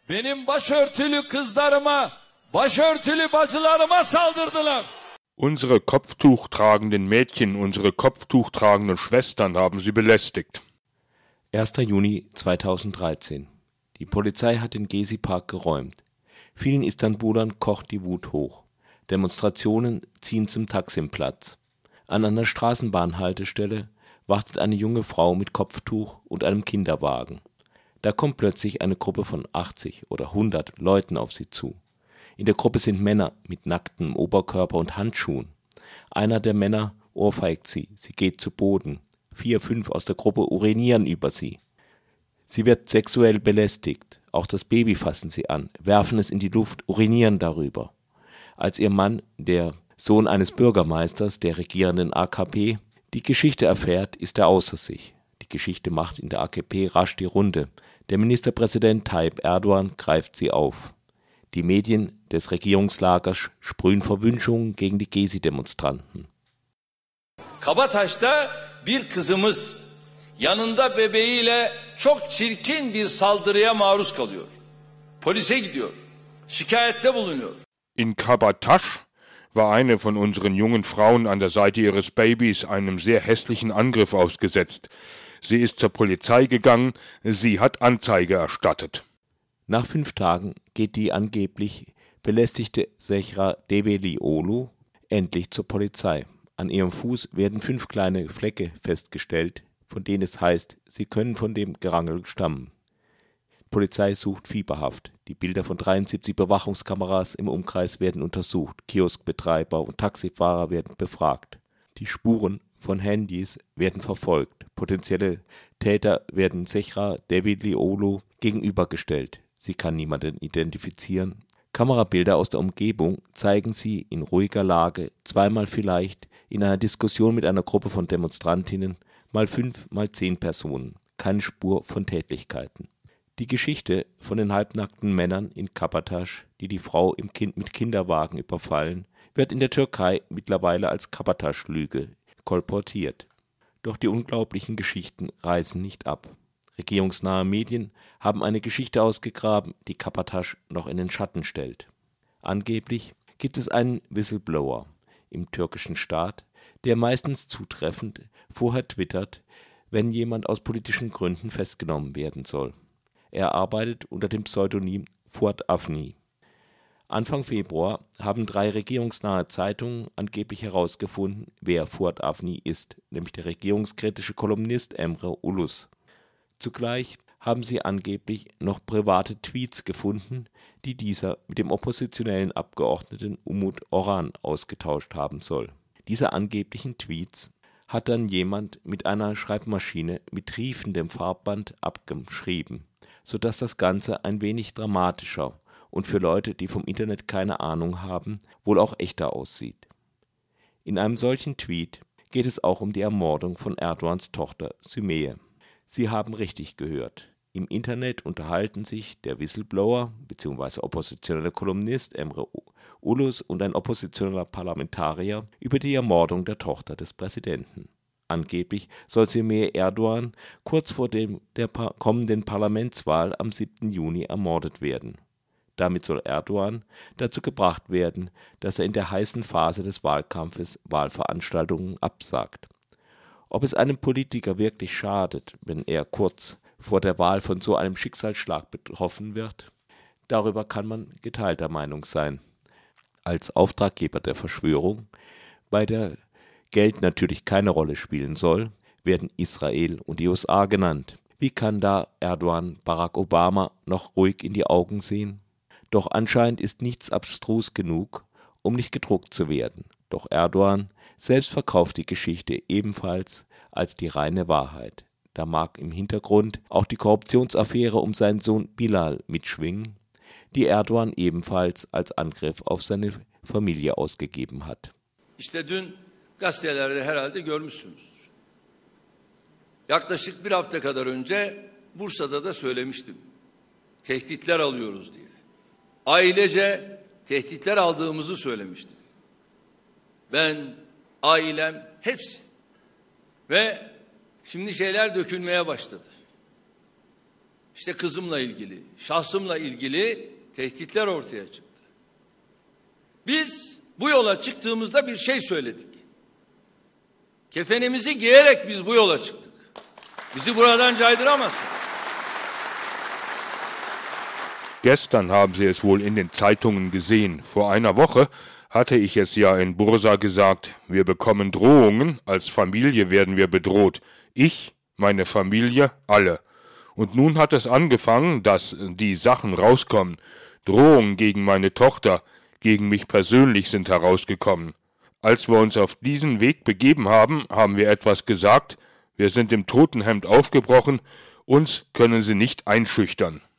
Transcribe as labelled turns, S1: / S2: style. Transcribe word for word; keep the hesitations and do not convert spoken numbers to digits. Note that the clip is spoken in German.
S1: Benim başörtülü kızlarıma, başörtülü bacılarıma saldırdılar.
S2: Unsere kopftuchtragenden Mädchen, unsere kopftuchtragenden Schwestern haben sie belästigt.
S3: erster Juni zweitausenddreizehn. Die Polizei hat den Gezi-Park geräumt. Vielen Istanbulern kocht die Wut hoch. Demonstrationen ziehen zum Taksimplatz. An einer Straßenbahnhaltestelle wartet eine junge Frau mit Kopftuch und einem Kinderwagen. Da kommt plötzlich eine Gruppe von achtzig oder hundert Leuten auf sie zu. In der Gruppe sind Männer mit nacktem Oberkörper und Handschuhen. Einer der Männer ohrfeigt sie, sie geht zu Boden. Vier, fünf aus der Gruppe urinieren über sie. Sie wird sexuell belästigt. Auch das Baby fassen sie an, werfen es in die Luft, urinieren darüber. Als ihr Mann, der Sohn eines Bürgermeisters der regierenden A K P, die Geschichte erfährt, ist er außer sich. Die Geschichte macht in der A K P rasch die Runde. Der Ministerpräsident Tayyip Erdogan greift sie auf. Die Medien des Regierungslagers sprühen Verwünschungen gegen die Gezi-Demonstranten.
S1: Kabataş'ta bir kızımız yanında bebeğiyle çok çirkin bir saldırıya maruz kalıyor. Polise gidiyor. Şikayette bulunuyor.
S2: In Kabataş war eine von unseren jungen Frauen an der Seite ihres Babys einem sehr hässlichen Angriff ausgesetzt. Sie ist zur Polizei gegangen, sie hat Anzeige erstattet.
S3: Nach fünf Tagen geht die angeblich belästigte Zehra Develioglu endlich zur Polizei. An ihrem Fuß werden fünf kleine Flecke festgestellt, von denen es heißt, sie können von dem Gerangel stammen. Die Polizei sucht fieberhaft. Die Bilder von dreiundsiebzig Bewachungskameras im Umkreis werden untersucht. Kioskbetreiber und Taxifahrer werden befragt. Die Spuren von Handys werden verfolgt. Potenzielle Täter werden Zehra Develioglu gegenübergestellt. Sie kann niemanden identifizieren. Kamerabilder aus der Umgebung zeigen sie in ruhiger Lage, zweimal vielleicht, in einer Diskussion mit einer Gruppe von Demonstrantinnen, mal fünf, mal zehn Personen. Keine Spur von Tätlichkeiten. Die Geschichte von den halbnackten Männern in Kabataş, die die Frau im Kind mit Kinderwagen überfallen, wird in der Türkei mittlerweile als Kabataş-Lüge kolportiert. Doch die unglaublichen Geschichten reißen nicht ab. Regierungsnahe Medien haben eine Geschichte ausgegraben, die Kabataş noch in den Schatten stellt. Angeblich gibt es einen Whistleblower im türkischen Staat, der meistens zutreffend vorher twittert, wenn jemand aus politischen Gründen festgenommen werden soll. Er arbeitet unter dem Pseudonym Fuat Avni. Anfang Februar haben drei regierungsnahe Zeitungen angeblich herausgefunden, wer Fuat Avni ist, nämlich der regierungskritische Kolumnist Emre Ulus. Zugleich haben sie angeblich noch private Tweets gefunden, die dieser mit dem oppositionellen Abgeordneten Umut Orhan ausgetauscht haben soll. Diese angeblichen Tweets hat dann jemand mit einer Schreibmaschine mit triefendem Farbband abgeschrieben, sodass das Ganze ein wenig dramatischer und für Leute, die vom Internet keine Ahnung haben, wohl auch echter aussieht. In einem solchen Tweet geht es auch um die Ermordung von Erdogans Tochter Sümeyye. Sie haben richtig gehört. Im Internet unterhalten sich der Whistleblower bzw. oppositionelle Kolumnist Emre Ulus und ein oppositioneller Parlamentarier über die Ermordung der Tochter des Präsidenten. Angeblich soll Sümeyye Erdogan kurz vor dem, der pa- kommenden Parlamentswahl am siebten Juni ermordet werden. Damit soll Erdogan dazu gebracht werden, dass er in der heißen Phase des Wahlkampfes Wahlveranstaltungen absagt. Ob es einem Politiker wirklich schadet, wenn er kurz vor der Wahl von so einem Schicksalsschlag betroffen wird, darüber kann man geteilter Meinung sein. Als Auftraggeber der Verschwörung, bei der Geld natürlich keine Rolle spielen soll, werden Israel und die U S A genannt. Wie kann da Erdogan Barack Obama noch ruhig in die Augen sehen? Doch anscheinend ist nichts abstrus genug, um nicht gedruckt zu werden. Doch Erdogan selbst verkauft die Geschichte ebenfalls als die reine Wahrheit. Da mag im Hintergrund auch die Korruptionsaffäre um seinen Sohn Bilal mitschwingen, die Erdogan ebenfalls als Angriff auf seine Familie ausgegeben hat.
S1: İşte dün gazetelerde herhalde görmüşsünüzdür. Yaklaşık bir hafta kadar önce Bursa'da da söylemiştim. Tehditler alıyoruz diye. Ailece tehditler aldığımızı söylemiştim. Ben, ailem, hepsi. Ve şimdi şeyler dökülmeye başladı. işte kızımla ilgili, şahsımla ilgili tehditler ortaya çıktı. Biz bu yola çıktığımızda bir şey söyledik. Kefenimizi giyerek biz bu yola çıktık. Bizi buradan caydıramazsın.
S2: Gestern haben Sie es wohl in den Zeitungen gesehen. Vor einer Woche hatte ich es ja in Bursa gesagt, wir bekommen Drohungen, als Familie werden wir bedroht. Ich, meine Familie, alle. Und nun hat es angefangen, dass die Sachen rauskommen. Drohungen gegen meine Tochter, gegen mich persönlich sind herausgekommen. Als wir uns auf diesen Weg begeben haben, haben wir etwas gesagt. Wir sind im Totenhemd aufgebrochen. Uns können sie nicht einschüchtern.